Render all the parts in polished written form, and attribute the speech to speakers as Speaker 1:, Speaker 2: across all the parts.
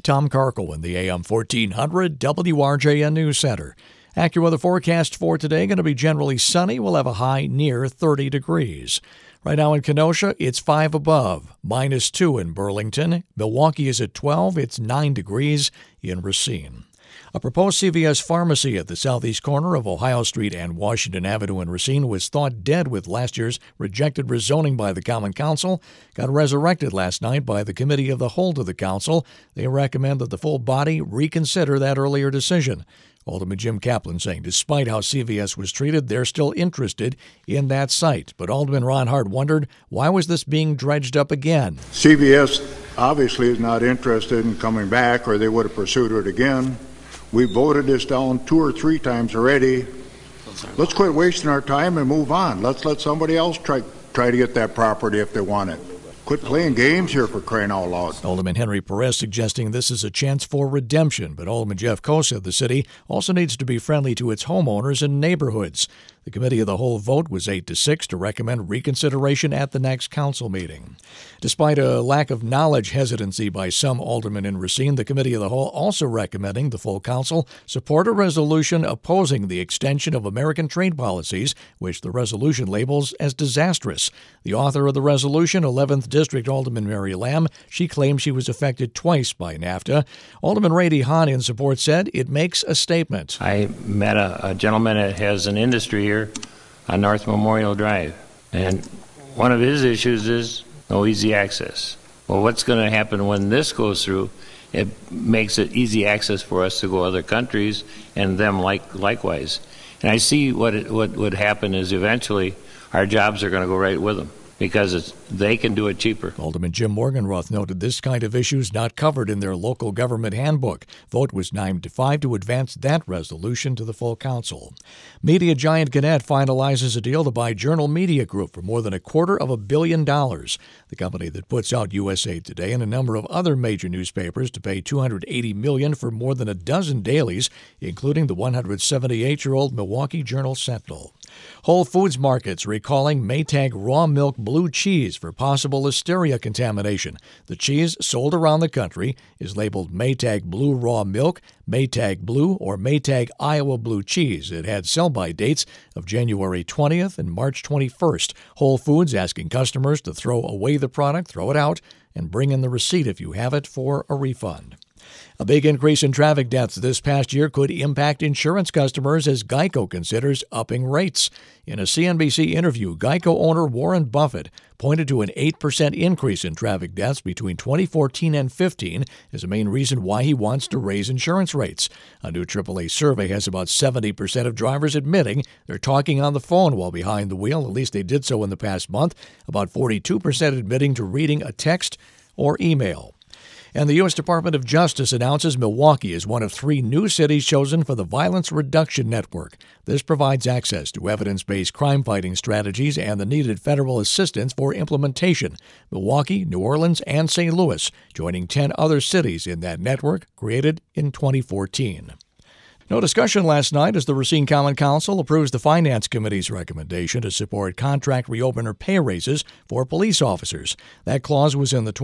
Speaker 1: Tom Karkel in the AM 1400 WRJN News Center. AccuWeather forecast for today going to be generally sunny. We'll have a high near 30 degrees. Right now in Kenosha, it's 5 above, -2 in Burlington. Milwaukee is at 12. It's 9 degrees in Racine. A proposed CVS pharmacy at the southeast corner of Ohio Street and Washington Avenue in Racine was thought dead with last year's rejected rezoning by the Common Council. Got resurrected last night by the Committee of the Whole to the Council. They recommend that the full body reconsider that earlier decision. Alderman Jim Kaplan saying despite how CVS was treated, they're still interested in that site. But Alderman Ron Hart wondered, why was this being dredged up again?
Speaker 2: CVS obviously is not interested in coming back, or they would have pursued it again. We voted this down 2 or 3 times already. Let's quit wasting our time and move on. Let's let somebody else try to get that property if they want it. Quit playing games here, for crying out loud.
Speaker 1: Alderman Henry Perez suggesting this is a chance for redemption, but Alderman Jeff Koh said the city also needs to be friendly to its homeowners and neighborhoods. The Committee of the Whole vote was 8-6 to recommend reconsideration at the next council meeting. Despite a lack of knowledge hesitancy by some aldermen in Racine, the Committee of the Whole also recommending the full council support a resolution opposing the extension of American trade policies, which the resolution labels as disastrous. The author of the resolution, 11th District Alderman Mary Lamb, she claims she was affected twice by NAFTA. Alderman Ray DeHaan in support said it makes a statement.
Speaker 3: I met a gentleman that has an industry here on North Memorial Drive, and one of his issues is no easy access. Well, what's going to happen when this goes through? It makes it easy access for us to go other countries and them likewise. And I see what would happen is eventually our jobs are going to go right with them, because they can do it cheaper.
Speaker 1: Alderman Jim Morgenroth noted this kind of issue is not covered in their local government handbook. Vote was 9-5 to advance that resolution to the full council. Media giant Gannett finalizes a deal to buy Journal Media Group for more than $250 million. The company that puts out USA Today and a number of other major newspapers to pay $280 million for more than a dozen dailies, including the 178-year-old Milwaukee Journal-Sentinel. Whole Foods markets recalling Maytag raw milk blue cheese for possible listeria contamination. The cheese sold around the country is labeled Maytag Blue Raw Milk, Maytag Blue, or Maytag Iowa Blue Cheese. It had sell-by dates of January 20th and March 21st. Whole Foods asking customers to throw away the product, throw it out, and bring in the receipt if you have it for a refund. A big increase in traffic deaths this past year could impact insurance customers as GEICO considers upping rates. In a CNBC interview, GEICO owner Warren Buffett pointed to an 8% increase in traffic deaths between 2014 and 15 as a main reason why he wants to raise insurance rates. A new AAA survey has about 70% of drivers admitting they're talking on the phone while behind the wheel. At least they did so in the past month. About 42% admitting to reading a text or email. And the U.S. Department of Justice announces Milwaukee is one of 3 new cities chosen for the Violence Reduction Network. This provides access to evidence-based crime-fighting strategies and the needed federal assistance for implementation. Milwaukee, New Orleans, and St. Louis joining 10 other cities in that network created in 2014. No discussion last night as the Racine Common Council approves the Finance Committee's recommendation to support contract reopener pay raises for police officers. That clause was in the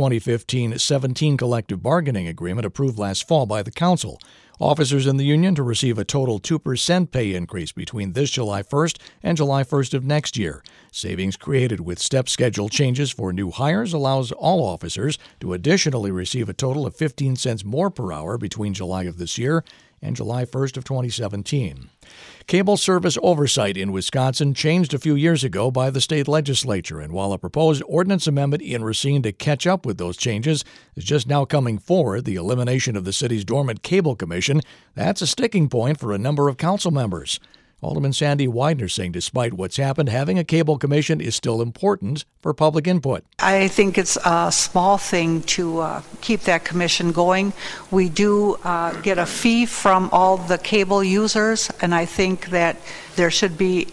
Speaker 1: 2015-17 collective bargaining agreement approved last fall by the Council. Officers in the union to receive a total 2% pay increase between this July 1st and July 1st of next year. Savings created with step schedule changes for new hires allows all officers to additionally receive a total of 15 cents more per hour between July of this year and July 1st of 2017. Cable service oversight in Wisconsin changed a few years ago by the state legislature, and while a proposed ordinance amendment in Racine to catch up with those changes is just now coming forward, the elimination of the city's dormant cable commission, that's a sticking point for a number of council members. Alderman Sandy Widener saying despite what's happened, having a cable commission is still important for public input.
Speaker 4: I think it's a small thing to keep that commission going. We do get a fee from all the cable users, and I think that there should be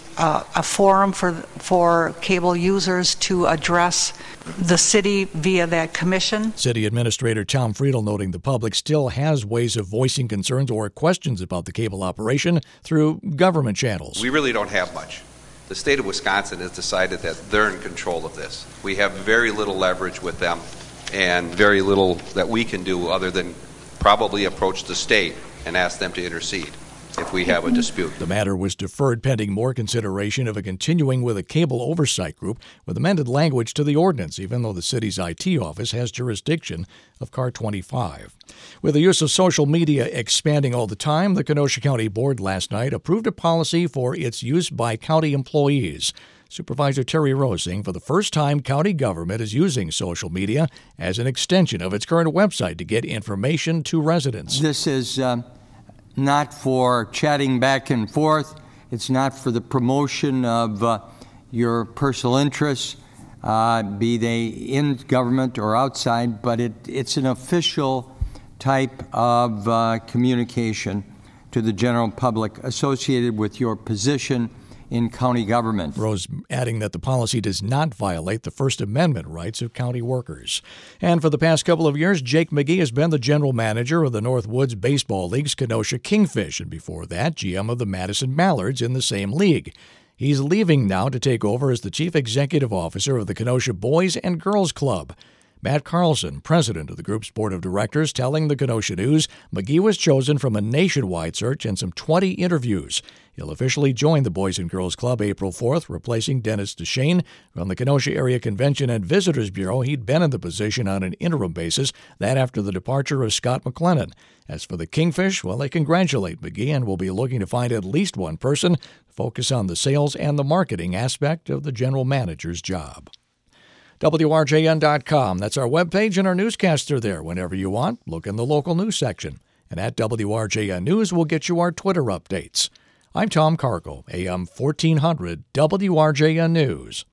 Speaker 4: a forum for cable users to address the city via that commission.
Speaker 1: City Administrator Tom Friedel noting the public still has ways of voicing concerns or questions about the cable operation through government channels.
Speaker 5: We really don't have much. The state of Wisconsin has decided that they're in control of this. We have very little leverage with them. and very little that we can do other than probably approach the state and ask them to intercede if we have a dispute.
Speaker 1: The matter was deferred pending more consideration of a continuing with a cable oversight group with amended language to the ordinance, even though the city's IT office has jurisdiction of Car 25. With the use of social media expanding all the time, the Kenosha County Board last night approved a policy for its use by county employees. Supervisor Terry Rose saying for the first time, county government is using social media as an extension of its current website to get information to residents.
Speaker 6: This is not for chatting back and forth. It's not for the promotion of your personal interests, be they in government or outside, but it's an official type of communication to the general public associated with your position in county government.
Speaker 1: Rose adding that the policy does not violate the First Amendment rights of county workers. And for the past couple of years, Jake McGee has been the general manager of the Northwoods Baseball League's Kenosha Kingfish, and before that, GM of the Madison Mallards in the same league. He's leaving now to take over as the chief executive officer of the Kenosha Boys and Girls Club. Matt Carlson, president of the group's board of directors, telling the Kenosha News McGee was chosen from a nationwide search and some 20 interviews. He'll officially join the Boys and Girls Club April 4th, replacing Dennis DeShane. From the Kenosha Area Convention and Visitors Bureau, he'd been in the position on an interim basis, that after the departure of Scott McLennan. As for the Kingfish, well, they congratulate McGee and will be looking to find at least one person to focus on the sales and the marketing aspect of the general manager's job. WRJN.com. That's our webpage and our newscaster there. Whenever you want, look in the local news section. And at WRJN News, we'll get you our Twitter updates. I'm Tom Cargill, AM 1400 WRJN News.